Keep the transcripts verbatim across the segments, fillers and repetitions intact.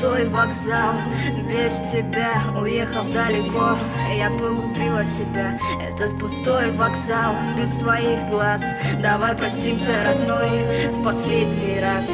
пустой вокзал. Без тебя, уехав далеко, я погубила себя. Этот пустой вокзал, без твоих глаз. Давай простимся, родной, в последний раз.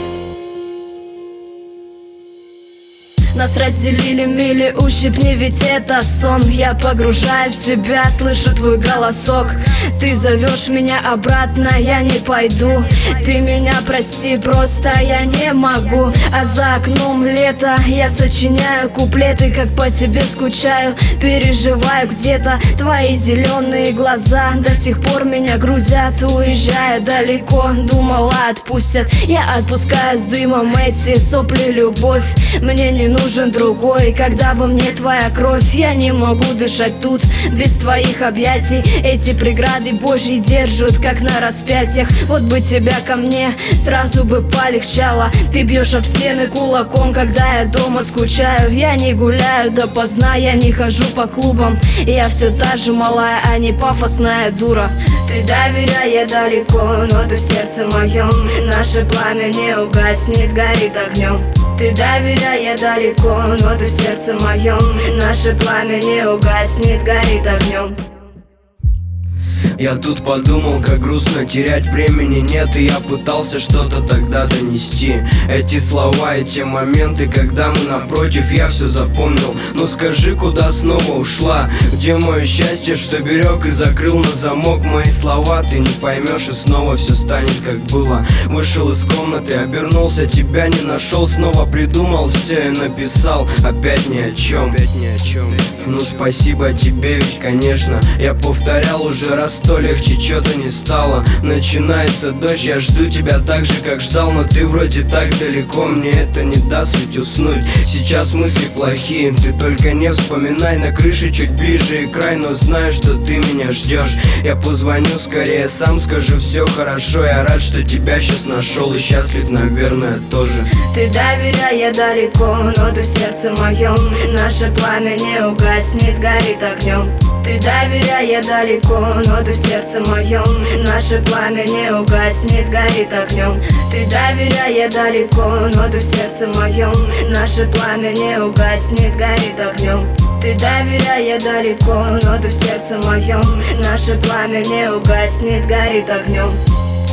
Нас разделили мили, ущипни, ведь это сон. Я погружаюсь в себя, слышу твой голосок. Ты зовешь меня обратно, я не пойду. Ты меня прости, просто я не могу. А за окном лето, я сочиняю куплеты, как по тебе скучаю. Переживаю где-то, твои зеленые глаза до сих пор меня грузят. Уезжая далеко, думала отпустят. Я отпускаю с дымом эти сопли, любовь. Мне не нужно нужен другой, когда во мне твоя кровь. Я не могу дышать тут без твоих объятий. Эти преграды Божьи держат, как на распятиях. Вот бы тебя ко мне, сразу бы полегчало. Ты бьешь об стены кулаком, когда я дома скучаю. Я не гуляю допоздна, я не хожу по клубам. Я все та же малая, а не пафосная дура. Ты доверяя далеко, но ты в сердце моем. Наше пламя не угаснет, горит огнем. Ты доверяя далеко, но ты в сердце моем. Наше пламя не угаснет, горит огнем. Я тут подумал, как грустно терять, времени нет. И я пытался что-то тогда донести. Эти слова и те моменты, когда мы напротив, я все запомнил. Но скажи, куда снова ушла? Где мое счастье, что берег и закрыл на замок мои слова? Ты не поймешь, и снова все станет как было. Вышел из комнаты, обернулся, тебя не нашел. Снова придумал все и написал. Опять ни о чем, опять ни о чем. Ну спасибо тебе, ведь конечно я повторял уже раз, то легче что-то не стало. Начинается дождь, я жду тебя так же, как ждал. Но ты вроде так далеко, мне это не даст ведь уснуть. Сейчас мысли плохие, ты только не вспоминай. На крыше чуть ближе и край, но знаю, что ты меня ждешь. Я позвоню скорее, сам скажу, все хорошо. Я рад, что тебя сейчас нашел и счастлив, наверное, тоже. Ты доверяя далеко, но ты в сердце моем. Наше пламя не угаснет, горит огнем. Ты доверяя далеко, но ты в сердце моем. Наше пламя не угаснет, горит огнем. Ты доверяя далеко, но ты в сердце моем. Наше пламя не угаснет, горит огнем. Ты доверяя далеко, но ты в сердце моем. Наше пламя не угаснет, горит огнем.